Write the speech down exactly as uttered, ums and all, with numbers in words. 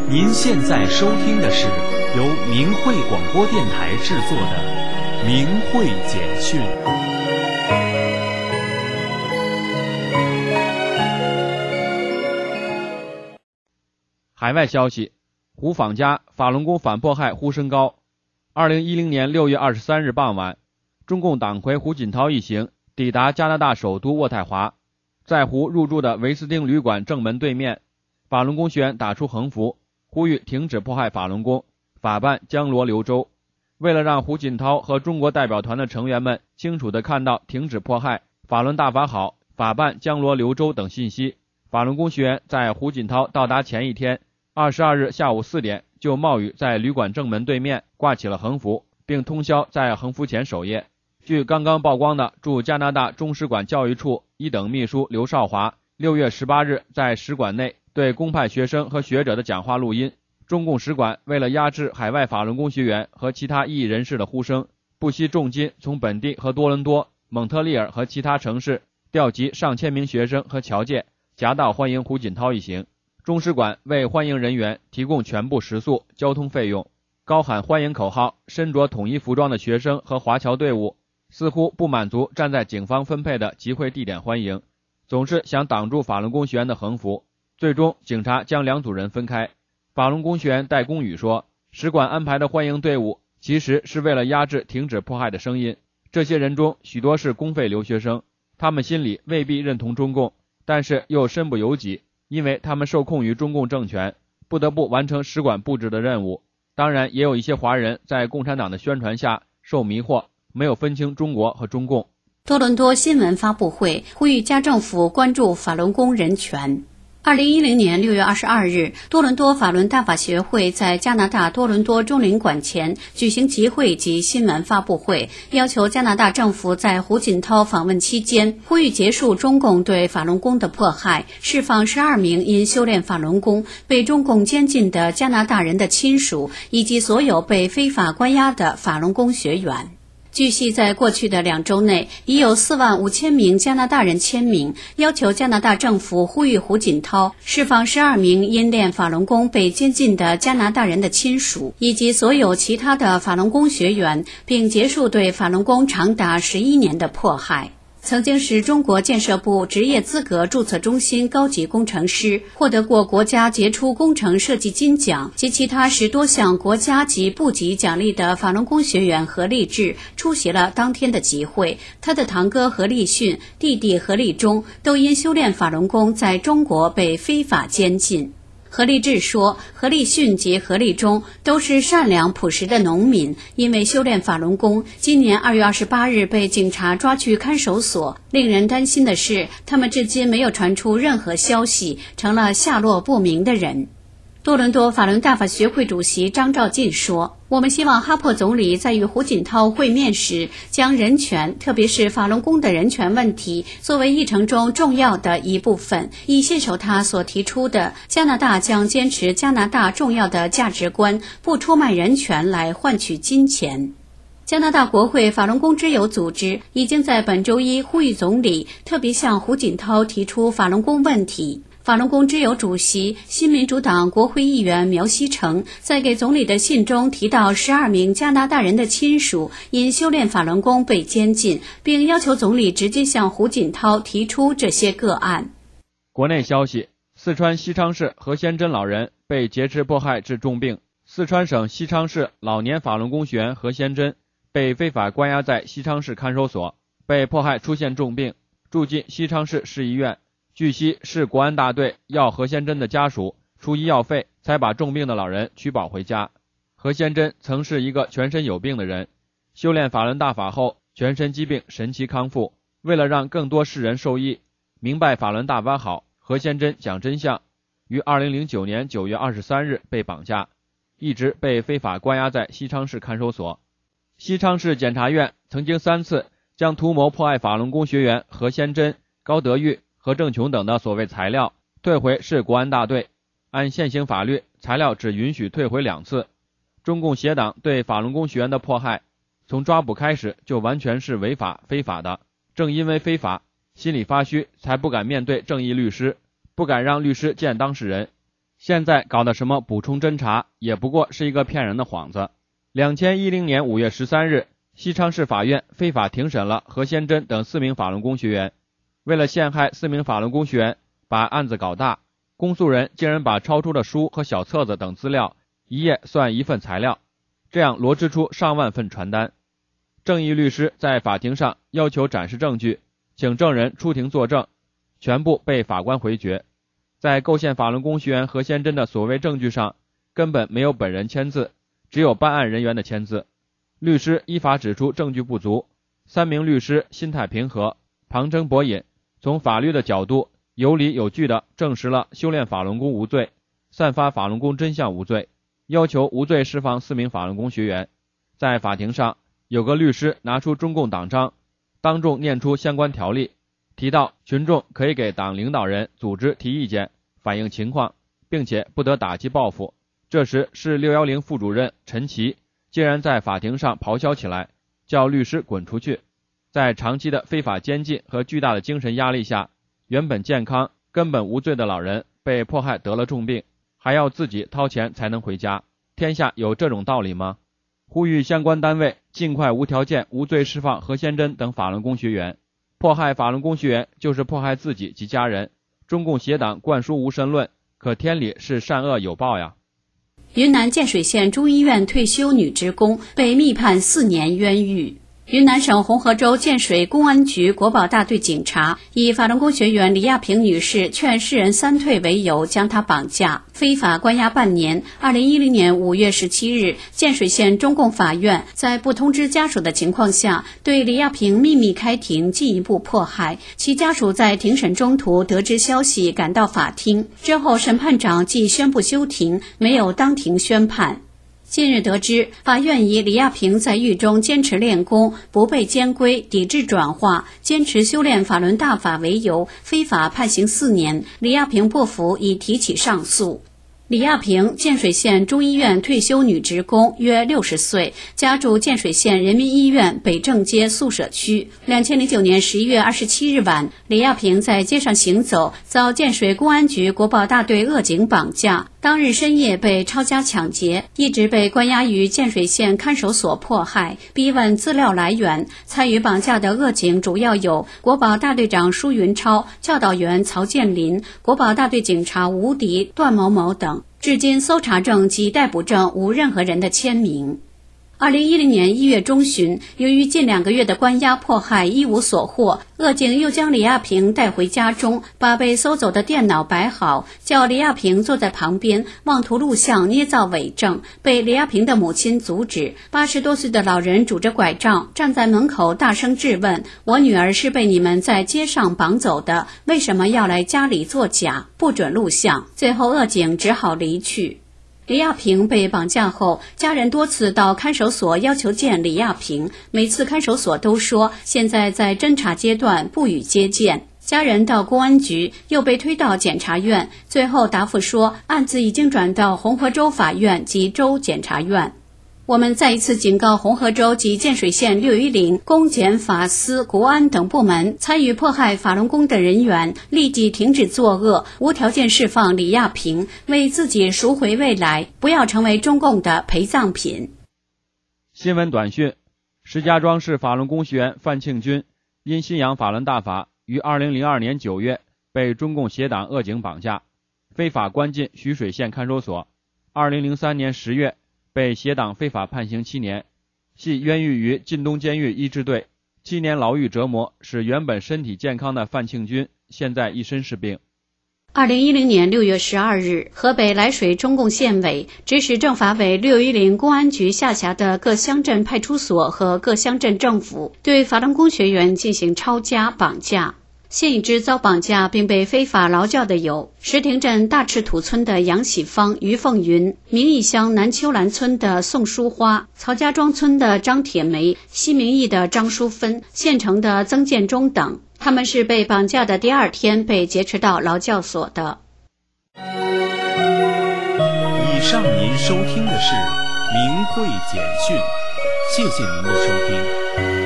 您现在收听的是由明慧广播电台制作的《明慧简讯》。 海外消息：胡访家，法轮功反迫害呼声高。二零一零年六月二十三日傍晚，中共党魁胡锦涛一行抵达加拿大首都渥太华，在胡入住的维斯汀旅馆正门对面，法轮功学员打出横幅，呼吁停止迫害法轮功，法办江罗流周。为了让胡锦涛和中国代表团的成员们清楚地看到停止迫害、法轮大法好、法办江罗流周等信息，法轮功学员在胡锦涛到达前一天二十二日下午四点就冒雨在旅馆正门对面挂起了横幅，并通宵在横幅前守夜。据刚刚曝光的驻加拿大中使馆教育处一等秘书刘少华六月十八日在使馆内对公派学生和学者的讲话录音，中共使馆为了压制海外法轮功学员和其他异议人士的呼声，不惜重金从本地和多伦多、蒙特利尔和其他城市调集上千名学生和侨界，夹道欢迎胡锦涛一行。中使馆为欢迎人员提供全部食宿、交通费用，高喊欢迎口号，身着统一服装的学生和华侨队伍似乎不满足站在警方分配的集会地点欢迎，总是想挡住法轮功学员的横幅。最终警察将两组人分开。法轮功学员戴公宇说，使馆安排的欢迎队伍其实是为了压制停止迫害的声音，这些人中许多是公费留学生，他们心里未必认同中共，但是又身不由己，因为他们受控于中共政权，不得不完成使馆布置的任务。当然也有一些华人在共产党的宣传下受迷惑，没有分清中国和中共。 多伦多新闻发布会呼吁加政府关注法轮功人权。二零一零年六月二十二日，多伦多法轮大法协会在加拿大多伦多中领馆前举行集会及新闻发布会，要求加拿大政府在胡锦涛访问期间呼吁结束中共对法轮功的迫害，释放十二名因修炼法轮功被中共监禁的加拿大人的亲属，以及所有被非法关押的法轮功学员。据悉，在过去的两周内，已有四万五千名加拿大人签名，要求加拿大政府呼吁胡锦涛释放十二名因练法轮功被监禁的加拿大人的亲属，以及所有其他的法轮功学员，并结束对法轮功长达十一年的迫害。曾经是中国建设部职业资格注册中心高级工程师，获得过国家杰出工程设计金奖及其他十多项国家级部级奖励的法轮功学员何立志出席了当天的集会。他的堂哥何立训、弟弟何立忠都因修炼法轮功在中国被非法监禁。何立志说，何立训及何立忠都是善良朴实的农民，因为修炼法轮功，今年二月二十八日被警察抓去看守所。令人担心的是，他们至今没有传出任何消息，成了下落不明的人。多伦多法轮大法学会主席张兆进说，我们希望哈珀总理在与胡锦涛会面时，将人权，特别是法轮功的人权问题作为议程中重要的一部分，以信守他所提出的加拿大将坚持加拿大重要的价值观，不出卖人权来换取金钱。加拿大国会法轮功之友组织已经在本周一呼吁总理特别向胡锦涛提出法轮功问题。法轮功之友主席、新民主党国会议员苗锡成在给总理的信中提到十二名加拿大人的亲属因修炼法轮功被监禁，并要求总理直接向胡锦涛提出这些个案。 国内消息：四川西昌市何先珍老人被劫持迫害致重病。四川省西昌市老年法轮功学员何先珍被非法关押在西昌市看守所，被迫害出现重病，住进西昌市市医院。据悉，市国安大队要何先珍的家属出医药费，才把重病的老人取保回家。何先珍曾是一个全身有病的人，修炼法轮大法后，全身疾病神奇康复。为了让更多世人受益，明白法轮大法好，何先珍讲真相，于二零零九年九月二十三日被绑架，一直被非法关押在西昌市看守所。西昌市检察院曾经三次将图谋迫害法轮功学员何先珍、高德玉、何正琼等的所谓材料退回市国安大队，按现行法律，材料只允许退回两次。中共邪党对法轮功学员的迫害，从抓捕开始就完全是违法非法的。正因为非法，心里发虚，才不敢面对正义律师，不敢让律师见当事人。 现在搞的什么补充侦查，也不过是一个骗人的幌子。二零一零年五月十三日，西昌市法院非法庭审了何先珍等四名法轮功学员。为了陷害四名法轮功学员，把案子搞大，公诉人竟然把超出的书和小册子等资料一页算一份材料，这样罗织出上万份传单。正义律师在法庭上要求展示证据，请证人出庭作证，全部被法官回绝。在构陷法轮功学员何先珍的所谓证据上，根本没有本人签字，只有办案人员的签字。律师依法指出证据不足，三名律师心态平和，旁征博引，从法律的角度有理有据地证实了修炼法轮功无罪，散发法轮功真相无罪，要求无罪释放四名法轮功学员。在法庭上，有个律师拿出中共党章，当众念出相关条例，提到群众可以给党领导人组织提意见，反映情况，并且不得打击报复。这时市六一零副主任陈琦竟然在法庭上咆哮起来，叫律师滚出去。在长期的非法监禁和巨大的精神压力下，原本健康根本无罪的老人被迫害得了重病，还要自己掏钱才能回家。天下有这种道理吗？呼吁相关单位尽快无条件无罪释放何先珍等法轮功学员。迫害法轮功学员就是迫害自己及家人。中共邪党灌输无神论，可天理是善恶有报呀。 云南建水县中医院退休女职工被密判四年冤狱。云南省红河州建水公安局国保大队警察以法轮功学员李亚平女士劝世人三退为由将她绑架，非法关押半年。二零一零年五月十七日，建水县中共法院在不通知家属的情况下，对李亚平秘密开庭，进一步迫害。其家属在庭审中途得知消息，赶到法庭之后，审判长即宣布休庭，没有当庭宣判。近日得知，法院以李亚平在狱中坚持练功，不被监规，抵制转化，坚持修炼法轮大法为由，非法判刑四年。李亚平不服，已提起上诉。李亚平，建水县中医院退休女职工，约六十岁，家住建水县人民医院北正街宿舍区。二零零九年十一月二十七日晚，李亚平在街上行走，遭建水公安局国保大队恶警绑架。当日深夜被抄家抢劫，一直被关押于建水县看守所迫害。逼问资料来源，参与绑架的恶警主要有国保大队长舒云超、教导员曹建林、国保大队警察吴迪、段某某等。至今搜查证及逮捕证无任何人的签名。二零一零年一月中旬，由于近两个月的关押迫害一无所获，恶警又将李亚平带回家中，把被搜走的电脑摆好，叫李亚平坐在旁边，妄图录像捏造伪证，被李亚平的母亲阻止。八十多岁的老人拄着拐杖站在门口，大声质问：“我女儿是被你们在街上绑走的，为什么要来家里作假？不准录像！”最后恶警只好离去。李亚平被绑架后，家人多次到看守所要求见李亚平，每次看守所都说现在在侦查阶段，不予接见。家人到公安局，又被推到检察院，最后答复说案子已经转到红河州法院及州检察院。我们再一次警告红河州及建水县六一零、公检法司、国安等部门，参与迫害法轮功的人员立即停止作恶，无条件释放李亚平，为自己赎回未来，不要成为中共的陪葬品。 新闻短讯：石家庄市法轮功学员范庆军因信仰法轮大法，于二零零二年九月被中共邪党恶警绑架，非法关进徐水县看守所。二零零三年十月被邪党非法判刑七年，系冤狱于晋东监狱医治队，七年牢狱折磨，使原本身体健康的范庆军现在一身是病。 二零一零年六月十二日，河北涞水中共县委指使政法委六一零公安局下辖的各乡镇派出所和各乡镇政府对法轮功学员进行抄家绑架。现已知遭绑架并被非法劳教的有石亭镇大赤土村的杨喜芳、于凤云，明义乡南秋兰村的宋淑花，曹家庄村的张铁梅，西明义的张淑芬，县城的曾建忠等。他们是被绑架的第二天被劫持到劳教所的。 以上您收听的是明慧简讯，谢谢您的收听。